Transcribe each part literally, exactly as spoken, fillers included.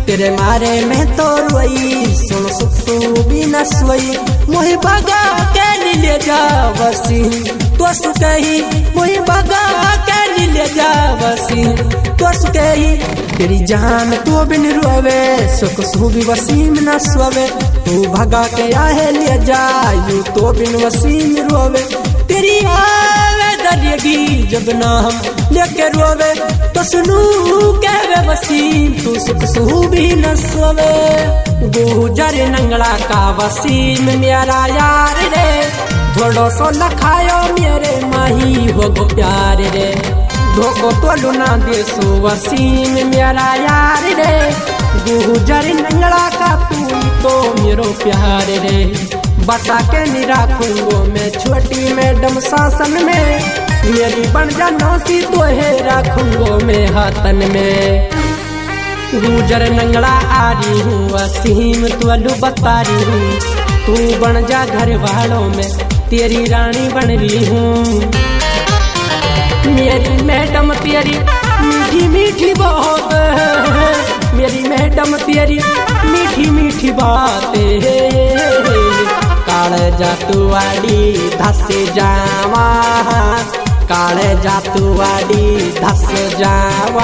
तेरे मारे में तो रोई सुन सुसु भी न सोई मोहि बगा के नीले जा बसी तो सुकही मोहि बगा के नीले जा बसी तो सुकही तेरी जान तो बिन रोवे सुख सु भी वसीम न सोवे तू भगा के आहे ले जा यू तो बिन वसीम रोवे तेरी आवे दरिएगी जब ना हम लेके रोवे तो सुनू कहवे वसीम तू सुख सु भी न सोवे गुजर नंगला का वसीम मेरा यार रे थोड़ो सो लखायो मेरे माही हो गो प्यार रे धोको तो लुना दे सो वसीम मेरा यार रे गुजर नंगला का तू तो मेरो प्यार रे बसा के नहीं राखूंगो मैं छोटी मैडम शासन में मेरी बन जा नौसी तो है राखूंगो मैं हाथन में गुजर नंगला आ रही हूँ वसीम तू अलू बता रही हूँ तू बन जा घर वालों में तेरी रानी बन रही हूँ मेरी मैडम तेरी मीठी मीठी बहुत मेरी मैडम तेरी मीठी मीठी बातें काले जातुवाड़ी धस जावा काले जातुवाड़ी धस जावा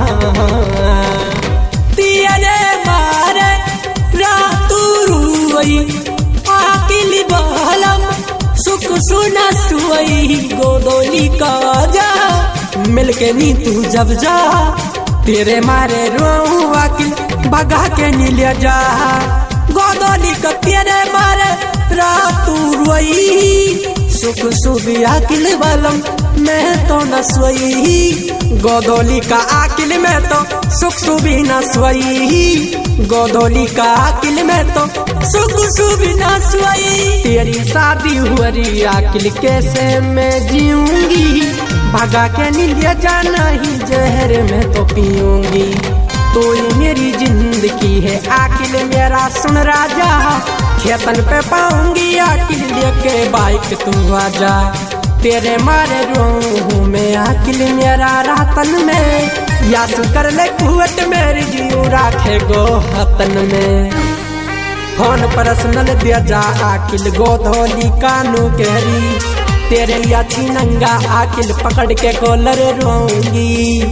तेरे मारे रातू रुई आकिल बहलम सुख सुना सुई गोदोली का जा मिलके नी तू जब जा तेरे मारे रो आकिल भगा के नी ले जा गोदोली का तेरे मारे रातू रोई सुख सुबह आकिल वालम मैं तो न सोई गोदोली का आकिल में तो सुख सुबह न सोई गोदोली का आकिल में तो सुख सुबह न सोई तेरी शादी हुई आकिल कैसे मैं जीऊंगी भगा के नीले जाना ही जहर में तो पीऊंगी तो ये मेरी जिंदगी है आकिल मेरा सुन राजा खेतन पे पाऊंगी आकिल लेके बाइक तू आजा तेरे मारे रो मैं आकिल मेरा रातन में याद कर ले कुवत मेरी जीव राखे गो हतन में फोन पर्सनल दिया जा आकिल गोधोली कानू कहरी तेरे अच्छी नंगा आकिल पकड़ के कॉलर रोऊंगी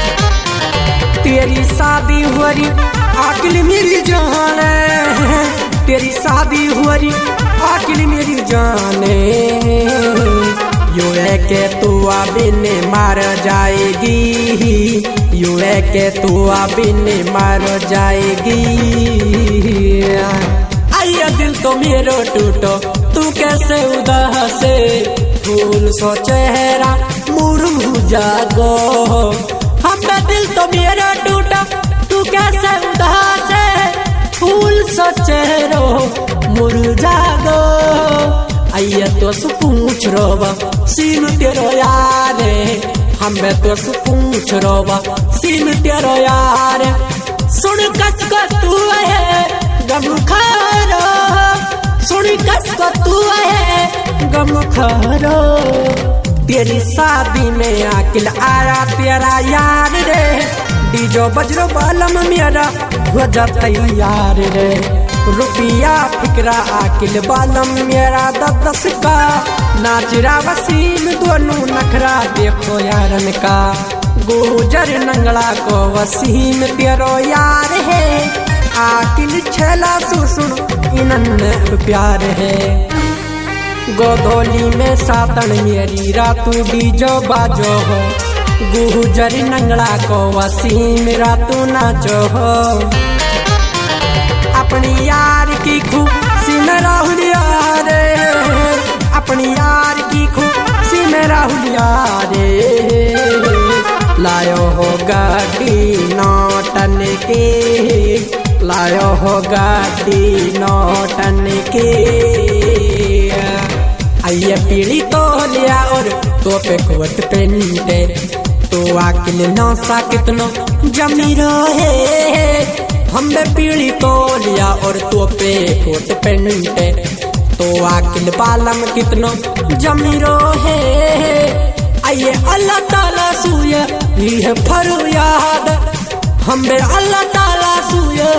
तेरी शादी हुई आकिल मेरी जान तेरी शादी हुई आकिल मेरी जाने यू है के तू अबिन मार जाएगी यू है के तू अबिन मार जाएगी आया दिल तो मेरो टूटो तू कैसे उदासे फूल सो चेहरा मुरझा जागो हमें दिल तो मेरा टूटा तू कैसे उदास है फूल सो चेहरो मुरझा गो आइए तो सु पूछ रोवा सीन तेरो यार हमें तो सु पूछ रोवा सीन तेरो यार सुन कस को तू है गम खारो सुन कस को तू है गम खारो तेरी शादी में आकिल आया तेरा यार रे डीजो बजरो बालम मेरा हो जा तैयार रे रुपया फिक्रा आकिल बालम मेरा दस का नाचरा वसीम दोनों नखरा देखो यारन का गुजर नंगला को वसीम तेरो यार है आकिल छला सुसुन इनन प्यार है गोदोली में सातन मेरी रातू डीजो बाजो हो गुजर नंगला को वसीम रातू नाचो हो अपनी यार की खुशी में राहुल यार अपनी यार की खुशी में राहुल यार लायो हो गाड़ी नौटन के लायो हो गाड़ी नौटन के आइए पीढ़ी तो लिया और तो पे कोट पेंटे तो आकिल नौसा कितनो जमीरो है हमें पीढ़ी तो लिया और तो पे कोट पेंटे तो आकिल बालम कितनो जमीरो है आइए अल्लाह ताला सूय ये फरयाद हमें अल्लाह ताला सूय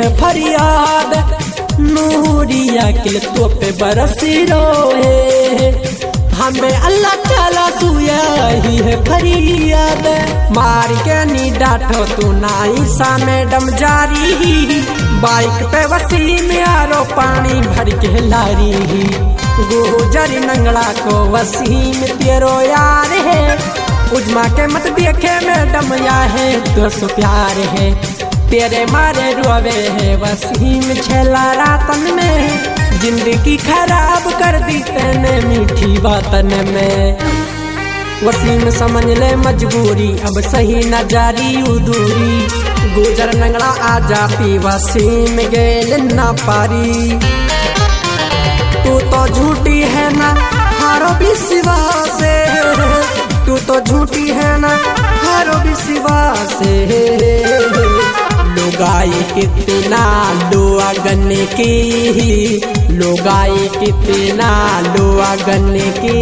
है फरियाद, नूरिया किल तो पे बरसी रोए, हमें अल्लाह ताला सुया ही है फरियाद। मार के नी डांटो तू नाई सा मैडम जारी, बाइक पे वसीम यारो पानी भर के लारी, गुजरी नंगला को वसीम तेरो यार है, उजमा के मत देखे मैडम या है तो सो प्यार है, तेरे मारे रोवे है वसीम छेला रातन में, जिंदगी खराब कर दी तेने मीठी बातन में। वसीम समझ ले मजबूरी अब सही न जारी उदूरी, गुजर नंगला आ जाती वसीम गेल ना पारी, तू तो झूठी है ना हारो भी सिवा से, तू तो झूठी है ना हारो भी सिवा से, लोगाई कितना लोआ गन्ने की, लोगाई कितना लोआ गन्ने की।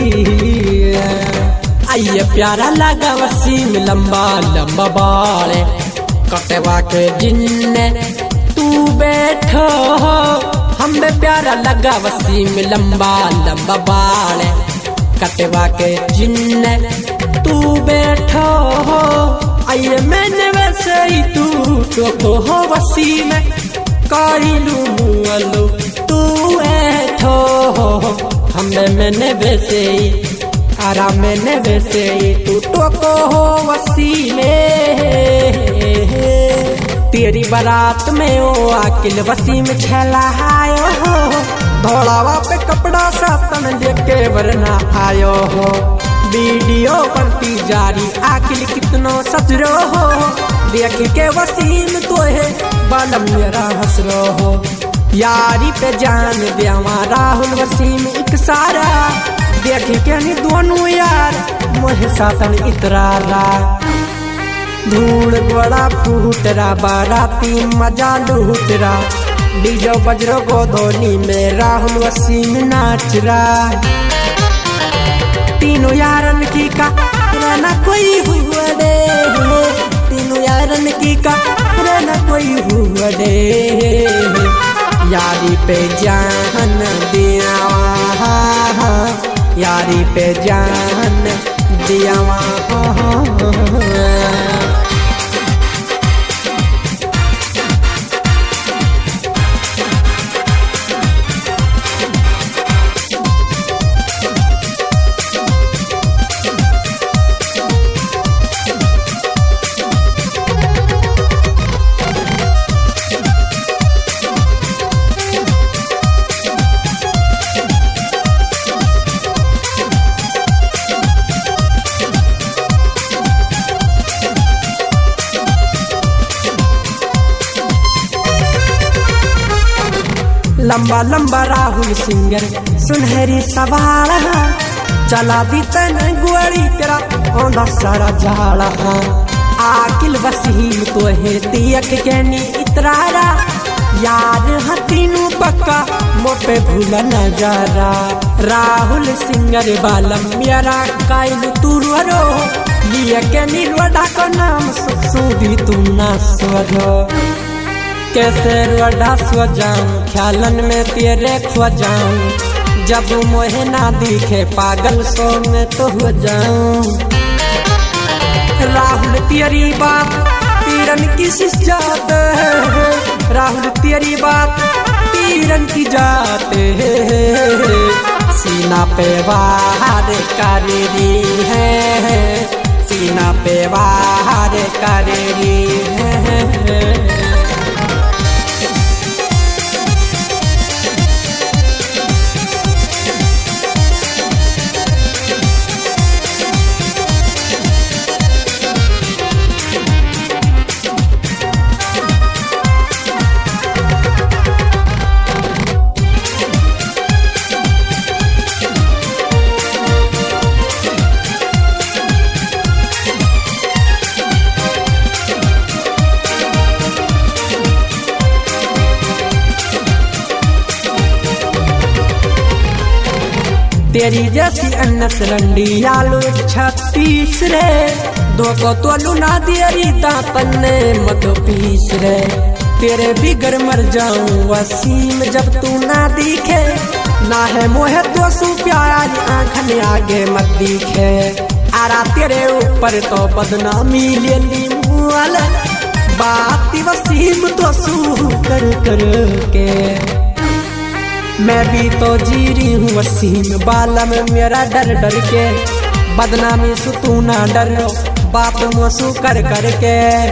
आइए प्यारा लगा वसीम लंबा लंबा बाल, कटवा के जिन्ने तू बैठो, हमें प्यारा लगा वसीम लंबा लंबा बाल, कटवा के जिन्ने तू बैठो, आइए मैंने वैसे ही तू तो हो वसीम, काइलू मुअलू तू ऐठो, हमें मैंने वैसे ही आराम मैंने वैसे ही तू तो को हो वसीम। तेरी बारात में ओ आकिल वसीम छला आयो हो, धोलावा पे कपड़ा सातन लेके वरना आयो हो, वीडियो बनती जारी आकिल कितनो सजरो हो, देख के वसीम तो है बालम मेरा हसरो हो, यारी पे जान देवा राहुल वसीम एक सारा, देख के नहीं दोनों यार मोहे सातन इतरारा, धूड़ बड़ा फूटरा बाराती मजा लूटरा, डीजो बजरो गोधोनी में राहुल वसीम नाचरा, तीनों यारन की का रहना कोई हुआ दे, तीनों यारन की का रहना कोई हुआ दे, यारी पे जान दिया, यारी पे जान दिया। लंबा लंबा राहुल सिंगर सुनहरी सवाल, चला दी तन गुआड़ी तेरा औंधा सारा जाला, आकिल वसीम तो है दियक कहनी इतरारा, यार हतीनू पक्का मोपे भूला नजारा, राहुल सिंगर बालम मेरा काइल तुरो, लिया कहनी रोडा को नाम सुधी तू ना स्वरो, कैसे रोडा सो जाऊं ख्यालन में तेरे खो जाऊं, जब मोहे ना दिखे पागल सो में तो हो जाऊं, राहुल तेरी बात तीरन की जात है, राहुल तेरी बात तीरन की जात है, सीना पे वार कर रही है, सीना पे वार कर रही है। तेरी जैसी अन्नस रंडी आलू छत्तीस रे, दो को तो लुना देरी दातन ने मत पीस रे, तेरे बिगर मर जाऊं वसीम जब तू ना दिखे, ना है मोहे तो सु प्यार आँख में आगे मत दिखे। आरा तेरे ऊपर तो बदनामी ले ली मुआल, बात वसीम तो सू कर कर के। मैं भी तो जी रही हूँ वसीम बाला में मेरा डर डर के, बदनामी सु तू ना डरो बात मोसू कर कर के।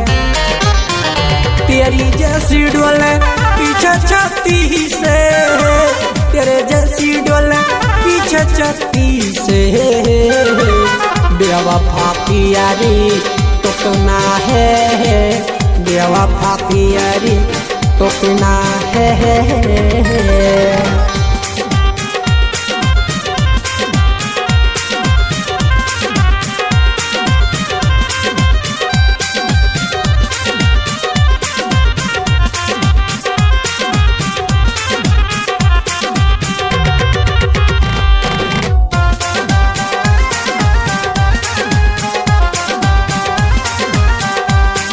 तेरी जैसी डोले पीछे छत्ती से, तेरे जैसी डोले पीछे छत्ती से। बेवफा प्यारी तो सुना है, बेवफा प्यारी तो सुना है।